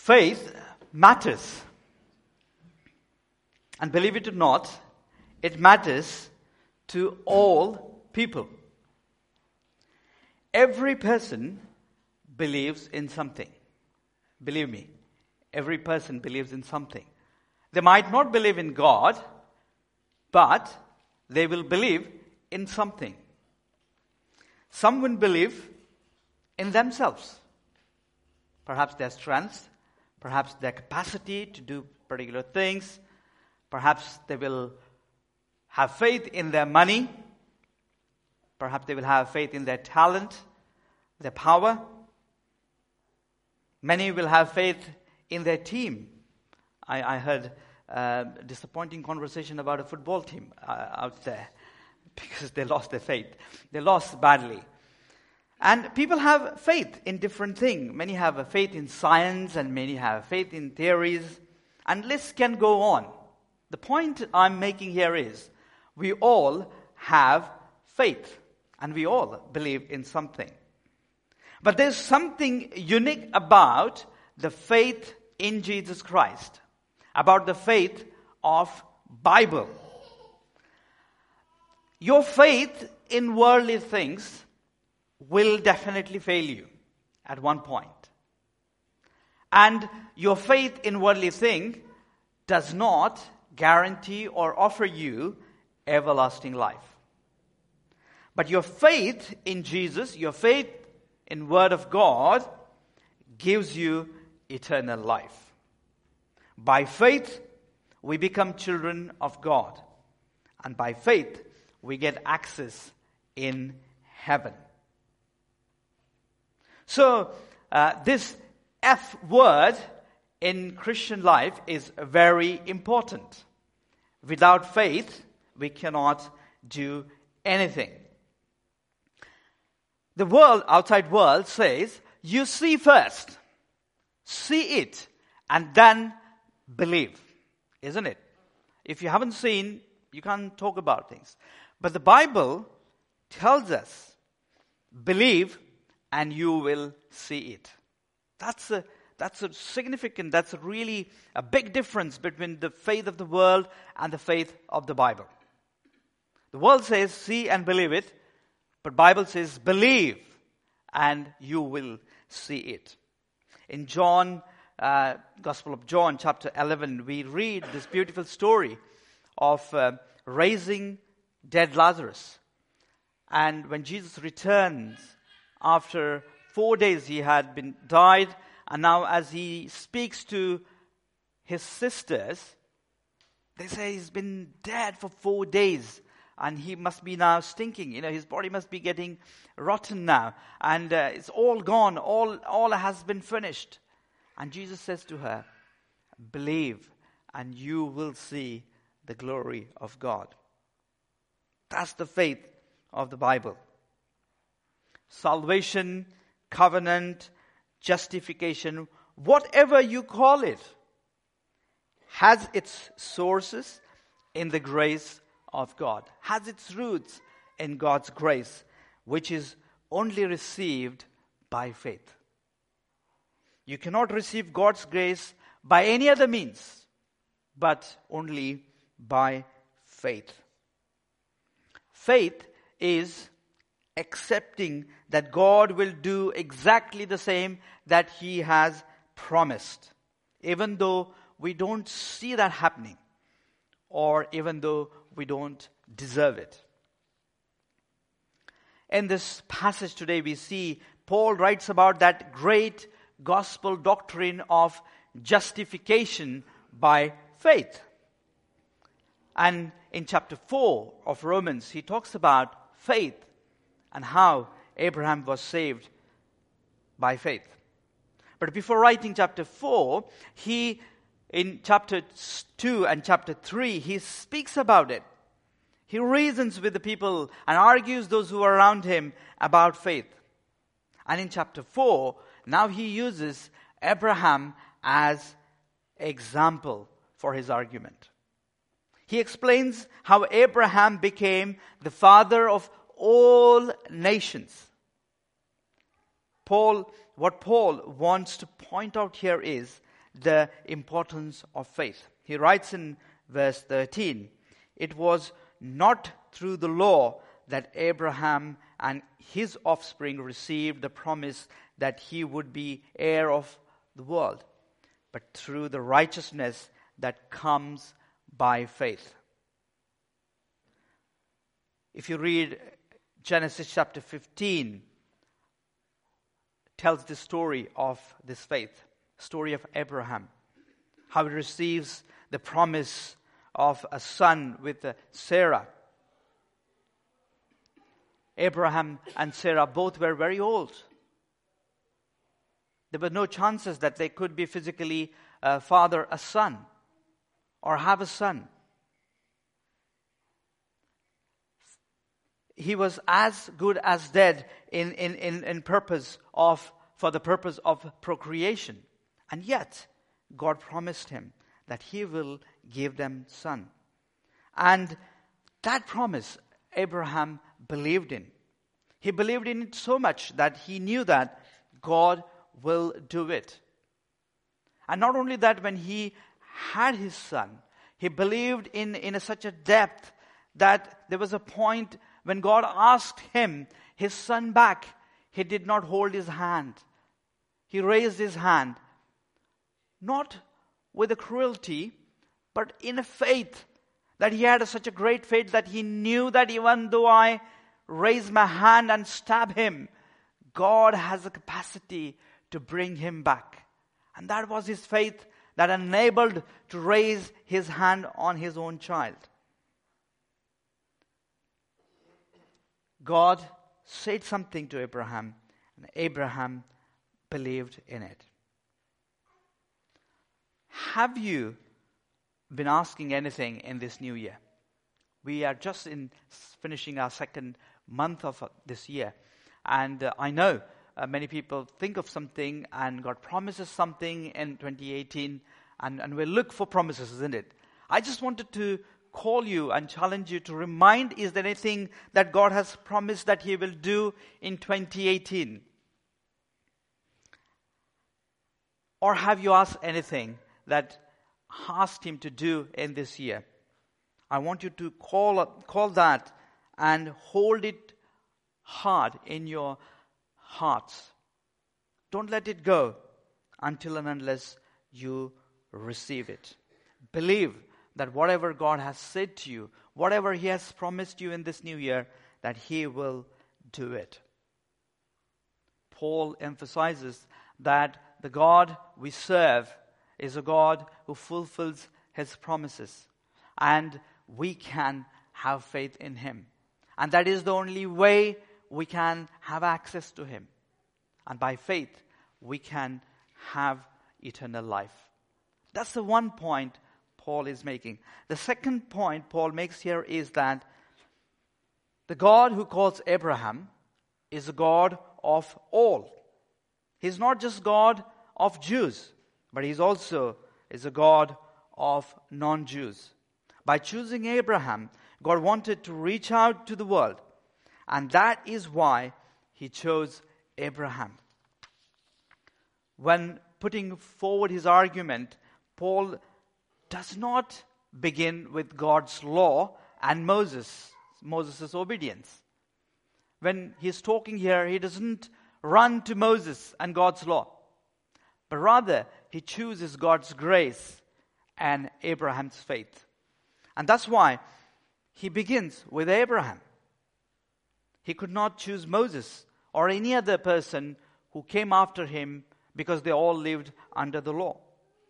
Faith matters. And believe it or not, it matters to all people. Every person believes in something. Believe me, every person believes in something. They might not believe in God, but they will believe in something. Some will believe in themselves. Perhaps their strength, perhaps their capacity to do particular things. Perhaps they will have faith in their money. Perhaps they will have faith in their talent, their power. Many will have faith in their team. I heard a disappointing conversation about a football team out there because they lost their faith. They lost badly. And people have faith in different things. Many have a faith in science and many have faith in theories. And lists can go on. The point I'm making here is we all have faith and we all believe in something. But there's something unique about the faith in Jesus Christ, about the faith of Bible. Your faith in worldly things will definitely fail you at one point. And your faith in worldly things does not guarantee or offer you everlasting life. But your faith in Jesus, your faith in Word of God gives you eternal life. By faith, we become children of God. And by faith, we get access in heaven. So, this F word in Christian life is very important. Without faith, we cannot do anything. The world, outside world, says, you see first. See it, and then believe. Isn't it? If you haven't seen, you can't talk about things. But the Bible tells us, believe, and you will see it. That's a significant, that's really a big difference between the faith of the world and the faith of the Bible. The world says, see and believe it, but Bible says, believe and you will see it. In John, Gospel of John, chapter 11, we read this beautiful story of raising dead Lazarus. And when Jesus returns, after 4 days he had been died, and now as he speaks to his sisters, they say he's been dead for 4 days. And he must be now stinking. His body must be getting rotten now. And it's all gone. All has been finished. And Jesus says to her, believe and you will see the glory of God. That's the faith of the Bible. Salvation, covenant, justification, whatever you call it, has its sources in the grace of God, has its roots in God's grace, which is only received by faith. You cannot receive God's grace by any other means, but only by faith. Faith is accepting that God will do exactly the same that He has promised, even though we don't see that happening, or even though we don't deserve it. In this passage today, we see Paul writes about that great gospel doctrine of justification by faith. And in chapter 4 of Romans, he talks about faith and how Abraham was saved by faith. But before writing chapter 4, in chapter 2 and chapter 3, he speaks about it. He reasons with the people and argues those who are around him about faith. And in chapter 4, now he uses Abraham as example for his argument. He explains how Abraham became the father of all nations. What Paul wants to point out here is the importance of faith. He writes in verse 13, "It was not through the law that Abraham and his offspring received the promise that he would be heir of the world, but through the righteousness that comes by faith." If you read Genesis chapter 15, tells the story of this faith, story of Abraham, how he receives the promise of a son with Sarah. Abraham and Sarah both were very old. There were no chances that they could be physically father a son or have a son. He was as good as dead in purpose for the purpose of procreation. And yet, God promised him that he will give them son. And that promise, Abraham believed in. He believed in it so much that he knew that God will do it. And not only that, when he had his son, he believed in such a depth that there was a point when God asked him his son back, he did not hold his hand. He raised his hand, not with a cruelty, but in a faith, that he had such a great faith that he knew that even though I raise my hand and stab him, God has the capacity to bring him back. And that was his faith that enabled to raise his hand on his own child. God said something to Abraham, and Abraham believed in it. Have you been asking anything in this new year? We are just finishing our second month of this year. And I know many people think of something and God promises something in 2018 and we look for promises, isn't it? I just wanted to call you and challenge you to remind, is there anything that God has promised that he will do in 2018? Or have you asked anything that asked him to do in this year? I want you to call that and hold it hard in your hearts. Don't let it go until and unless you receive it. Believe that whatever God has said to you, whatever he has promised you in this new year, that he will do it. Paul emphasizes that the God we serve is a God who fulfills his promises. And we can have faith in him. And that is the only way we can have access to him. And by faith, we can have eternal life. That's the one point Paul is making. The second point Paul makes here is that the God who calls Abraham is a God of all. He's not just God of Jews, but he's also is a God of non-Jews. By choosing Abraham, God wanted to reach out to the world. And that is why he chose Abraham. When putting forward his argument, Paul does not begin with God's law and Moses' obedience. When he's talking here, he doesn't run to Moses and God's law, but rather he chooses God's grace and Abraham's faith. And that's why he begins with Abraham. He could not choose Moses or any other person who came after him because they all lived under the law.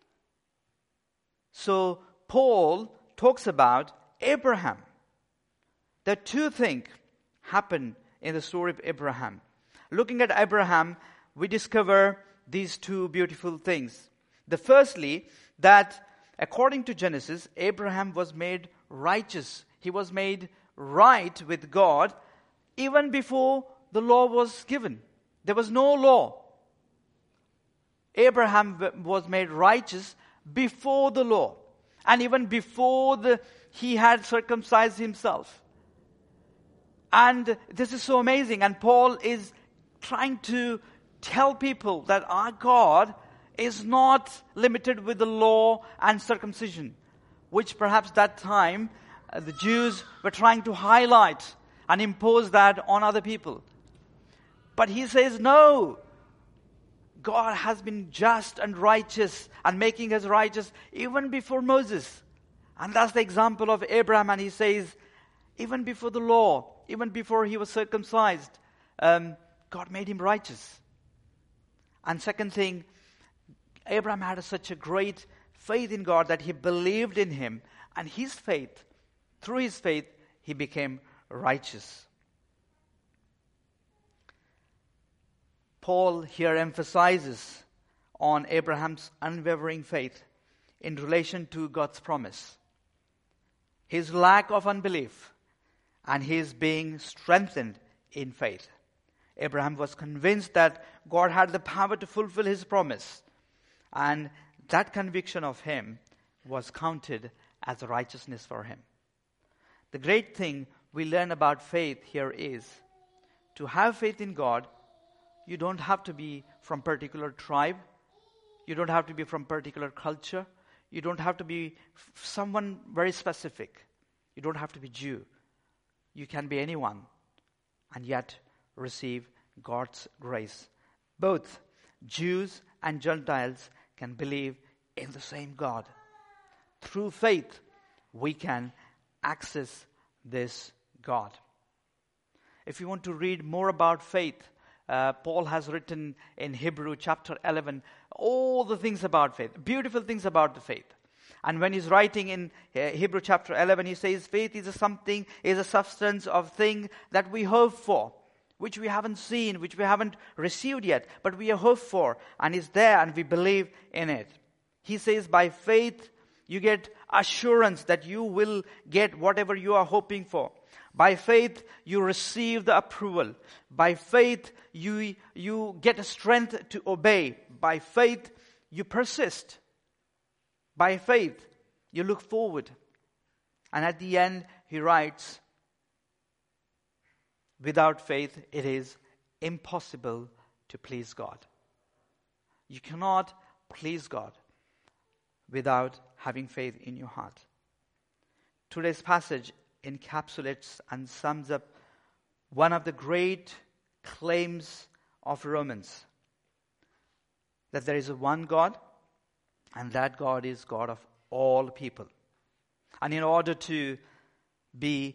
So Paul talks about Abraham. There are two things happen in the story of Abraham. Looking at Abraham, we discover these two beautiful things. The firstly, that according to Genesis, Abraham was made righteous. He was made right with God even before the law was given. There was no law. Abraham was made righteous before the law. And even before he had circumcised himself. And this is so amazing. And Paul is trying to tell people that our God is not limited with the law and circumcision, which perhaps that time the Jews were trying to highlight and impose that on other people. But he says, no, God has been just and righteous and making us righteous even before Moses. And that's the example of Abraham. And he says, even before the law, even before he was circumcised, God made him righteous. And second thing, Abraham had such a great faith in God that he believed in him. And his faith, through his faith, he became righteous. Paul here emphasizes on Abraham's unwavering faith in relation to God's promise, his lack of unbelief, and his being strengthened in faith. Abraham was convinced that God had the power to fulfill his promise, and that conviction of him was counted as righteousness for him. The great thing we learn about faith here is to have faith in God. You don't have to be from particular tribe. You don't have to be from particular culture. You don't have to be someone very specific. You don't have to be Jew. You can be anyone and yet receive God's grace. Both Jews and Gentiles can believe in the same God. Through faith, we can access this God. If you want to read more about faith, Paul has written in Hebrew chapter 11 all the things about faith, beautiful things about the faith. And when he's writing in Hebrew chapter 11, he says faith is a substance of thing that we hope for, which we haven't seen, which we haven't received yet, but we hope for, and is there, and we believe in it. He says by faith you get assurance that you will get whatever you are hoping for. By faith, you receive the approval. By faith, you get a strength to obey. By faith, you persist. By faith, you look forward. And at the end, he writes, without faith, it is impossible to please God. You cannot please God without having faith in your heart. Today's passage encapsulates and sums up one of the great claims of Romans, that there is a one God, and that God is God of all people. And in order to be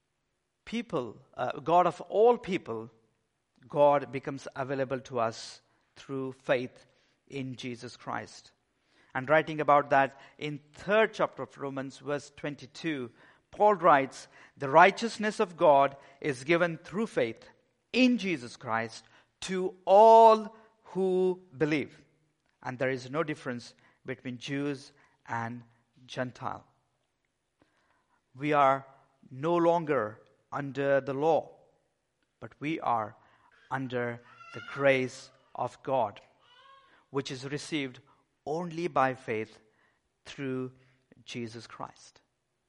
God of all people, God becomes available to us through faith in Jesus Christ. And writing about that in 3rd chapter of Romans, verse 22, Paul writes, the righteousness of God is given through faith in Jesus Christ to all who believe. And there is no difference between Jews and Gentile. We are no longer under the law, but we are under the grace of God, which is received only by faith through Jesus Christ.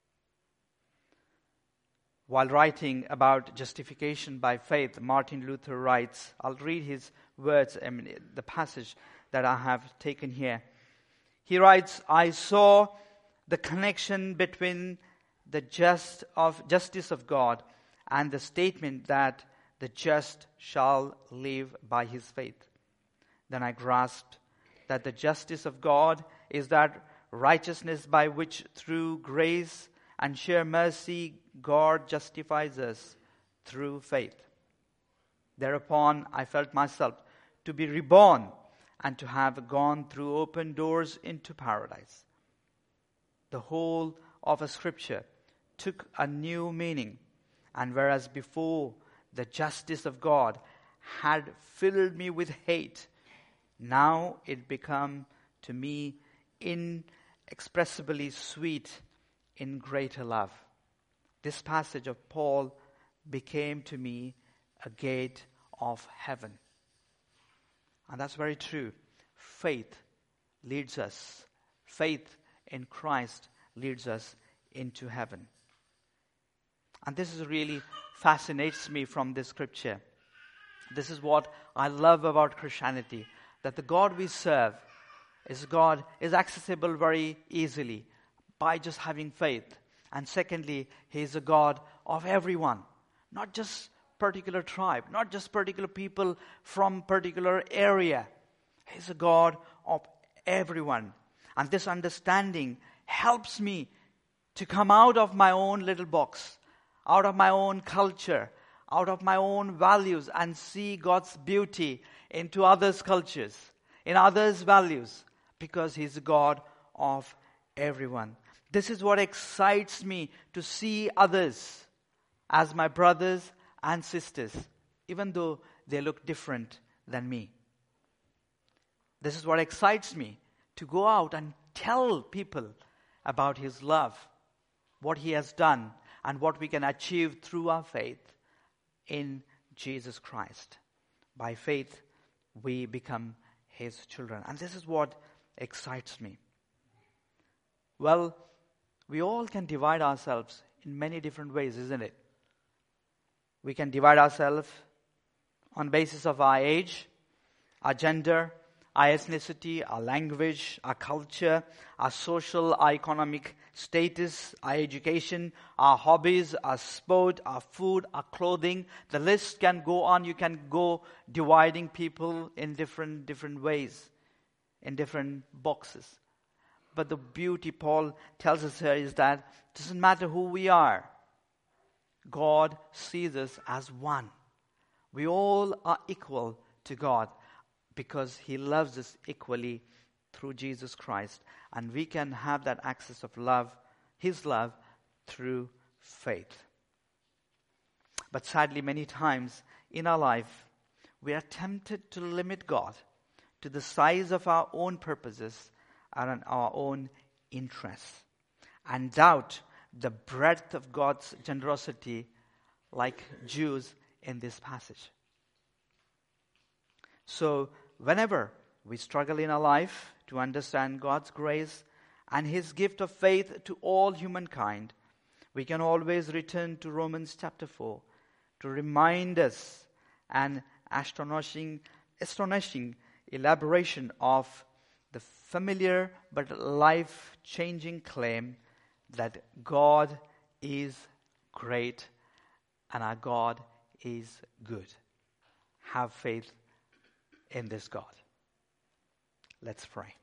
While writing about justification by faith, Martin Luther writes, I'll read his words, the passage that I have taken here. He writes, I saw the connection between the justice of God and the statement that the just shall live by his faith. Then I grasped that the justice of God is that righteousness by which through grace and sheer mercy God justifies us through faith. Thereupon I felt myself to be reborn and to have gone through open doors into paradise. The whole of a scripture took a new meaning, and whereas before the justice of God had filled me with hate, now it became to me inexpressibly sweet in greater love. This passage of Paul became to me a gate of heaven. And that's very true. Faith leads us. Faith in Christ leads us into heaven. And this is really fascinates me from this scripture. This is what I love about Christianity, that the God we serve Is God is accessible very easily by just having faith. And secondly, He is a God of everyone, not just particular tribe, not just particular people from particular area. He's a God of everyone. And this understanding helps me to come out of my own little box, out of my own culture, out of my own values, and see God's beauty into others' cultures, in others' values, because He's a God of everyone. This is what excites me, to see others as my brothers and sisters, even though they look different than me. This is what excites me, to go out and tell people about His love, what He has done, and what we can achieve through our faith in Jesus Christ. By faith, we become His children. And this is what excites me. Well, we all can divide ourselves in many different ways, isn't it? We can divide ourselves on basis of our age, our gender, our ethnicity, our language, our culture, our social, our economic status, our education, our hobbies, our sport, our food, our clothing. The list can go on. You can go dividing people in different ways, in different boxes. But the beauty Paul tells us here is that it doesn't matter who we are. God sees us as one. We all are equal to God because He loves us equally through Jesus Christ. And we can have that access of love, His love, through faith. But sadly, many times in our life, we are tempted to limit God to the size of our own purposes and our own interests, and doubt the breadth of God's generosity, like Jews in this passage. So, whenever we struggle in our life to understand God's grace and His gift of faith to all humankind, we can always return to Romans chapter 4 to remind us an astonishing elaboration of the familiar but life-changing claim that God is great and our God is good. Have faith in this God. Let's pray.